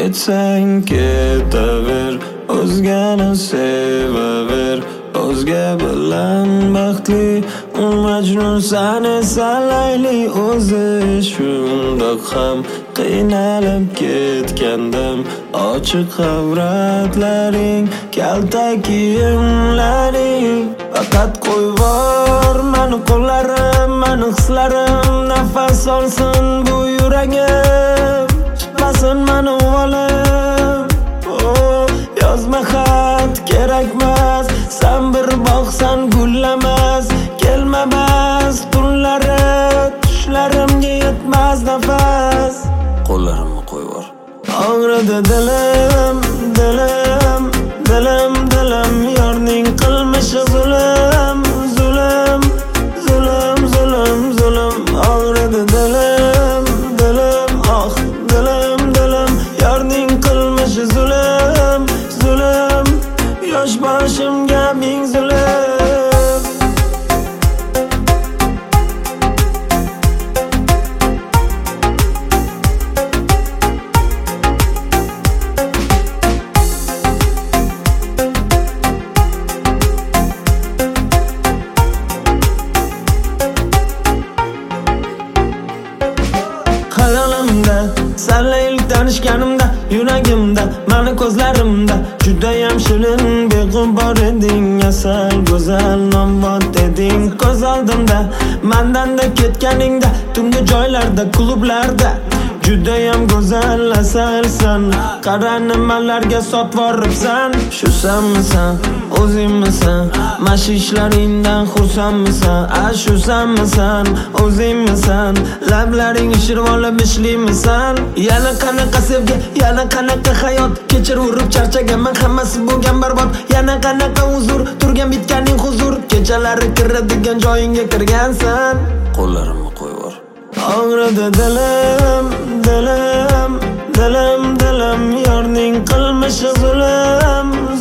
Ketsang ketaver, o'zgani sevaver. O'zga bilan baxtli Majnun sani salayli. O'zi shundoq ham qiynalib ketgandim. Ochiq avratlaring, kalta kiyimlaring. Faqat qo'yvor mani qo'llarim, mani hislarim. Nafas olsin bu yuragim, chiqmasin mani uvolim. Yozma xat kerakmas, sen bir bog'san gullamas. Kelmamas tunlari, tushlarimga yetmas nafas. Qo'llarimni qo'yvor. Og'ridi dilim, dilim, dilim, dilim. Yorning qilmishi zulm, zulm, zulm, zulm, zulm. Og'ridi dilim, dilim, oh dilim, dilim. Yorning qilmishi zulm, zulm. Yosh boshimga ming zulm. Hayolimda, senla ilk tanishganimda, yuragimda, mani ko'zlarimda judayam shirin beg'ubor eding. Asal go'zal nomvot eding. Ko'z oldimda, mandanda ketganingda, tungi joylarda, klublarda judayam go'zal asalsan. Qara nimalarga sotvoribsan. Shu sanmisan, o'zingmisan? Mashishlaringdan xursandmisan? Shu sanmisan, o'zingmisan? Lablaring shirib olib ishlimisan? Yana qanaqa sevgi, yana qanaqa hayot? Kechir urib charchaganman, hammasi bo'lgan barbod. Yana qanaqa huzur, turgan bitganing huzur. Kechalari kiradigan joyingga kirgansan. Qo'llarimni qo'yvor. Og'ridi dilim, dilim, dilim, dilim. Yorning qilmishi zulm,